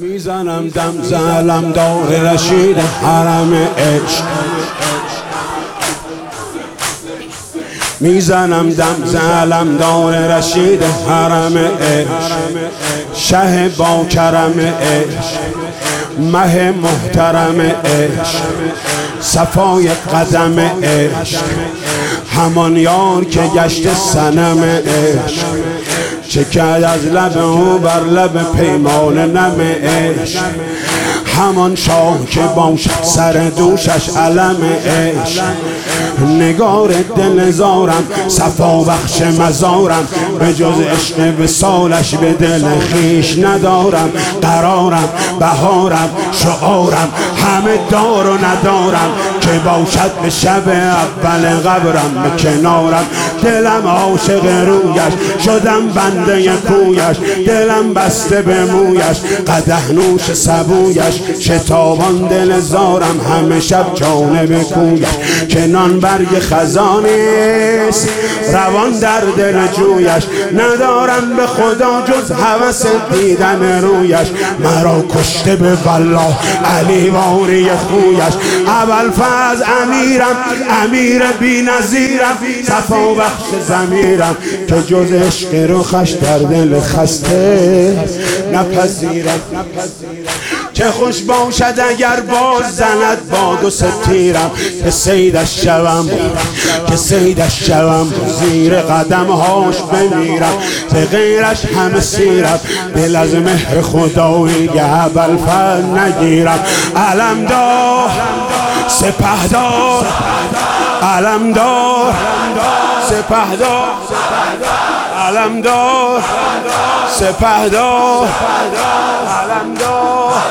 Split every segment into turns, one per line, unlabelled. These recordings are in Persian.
میزنم دم زلم دار رشید حرم عشق، میزنم دم زلم دار رشید حرم عشق، شه با کرم عشق، مه محترم عشق، صفای قدم عشق، همان یار که گشت صنم عشق، چکد از لب او بر لب پیمان نم عشق، همان شاه که باشد سر دوشش علم عشق، نگار دل زارم صفا بخش مزارم، به جز عشق وصالش به دل خویش ندارم، قرارم بهارم شعارم همه دار و ندارم، که باشد به شب اول قبرم به کنارم، دلم عاشق رویش شدم بنده کویش، دلم بسته به مویش قدح نوش سبویش، شتابان دل زارم همه شب جانب کویش، که نان برگ خزانیست روان در دل جویش، ندارم به خدا جز هوس دیدن رویش، مرا کشته به والله علی واری خویش، ابوالفضل امیرم امیر بی نظیرم، صفا بخش ضمیرم که جز عشق رخش در دل خسته نپذیرم، چه خوش باشد اگر باز زند باد و ستیرم، که صیدش شوم که صیدش شوم زیر قدم هاش بمیرم، به غیرش همه سیرم دل از مهر خدایی ابوالفضل نگیرم، علمدار سپهدار علمدار سپهدار علمدار سپهدار علمدار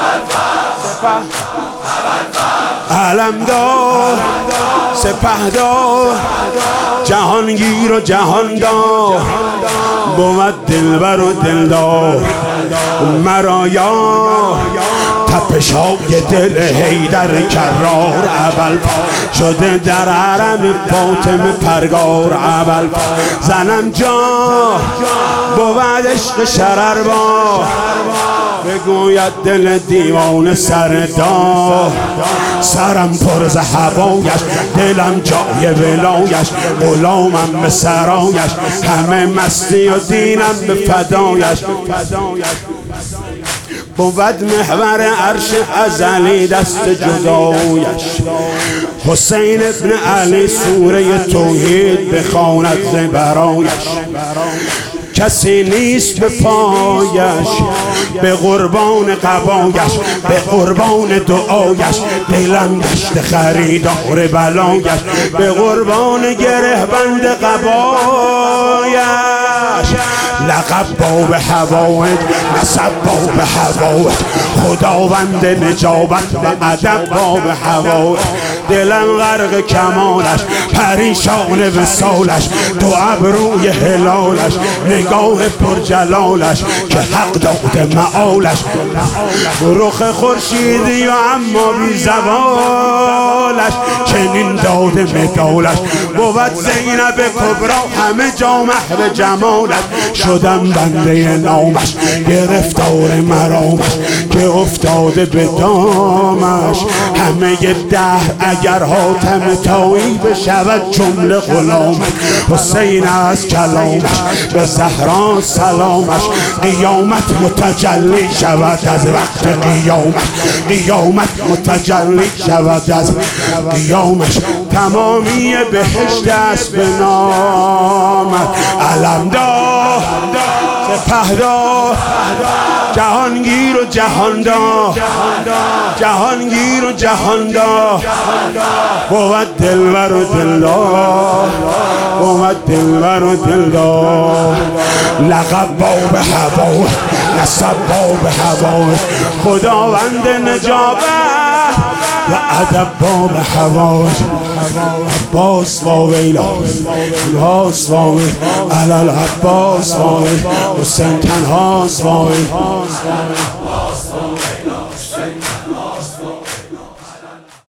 علمدار سپهدار، جهانگیر و جهاندار بود دلبر و دلدار، مرا یار تپش‌های دل حیدر کرار، ابوالفضل شده در حرم فاطمه پرگار، ابوالفضل زنم جا بود عشق شرربار، بگوید دل دیوانه سردار، سرم پر ز هوایش دلم جای ولایش، غلامم به سرایش همه مستی و دینم به فدایش، بود محور عرش ازلی دست جدایش، حسین ابن علی سوره توحید بخواند ز برایش، کسی نیست به پایش به قربان قبایش، به قربان دعایش دلم گشت خریدار بلایش، به قربان گره بند قبایش، لقب باب حوائج نسب باب حوائج، خداوند نجابت و ادب باب حوائج، دلم غرق کمالش پریشان وصالش، دو ابروی هلالش نگاه پرجلالش، که حق داده معالش، رخ خورشیدی و اما بی زوالش، چنین داده مدالش، بود زینب کبرا همه جا محو جمالش، شدم بنده نامش گرفتار مرامش، که افتاده به دامش همه دهر اگر حاتم طایی بشود جمله غلامش، حسین از کلامش به زهرا سلامش، قیامت متجلی شود از وقت قیامش، قیامت متجلی شود از قیامش، تمامی بهشت است به نامش، علمدار سپهدار جهانگیر و جهاندار، جهانگیر و جهاندار، بود دلبر و دلدار، بود دلبر و دلدار، لقب باب هوا نسب باب هوا، خداوند نجابت و ادب باب حوائج، عباس و ویلا عباس و ویلا علال عباس و ویلا حسین تنهاست و ویلا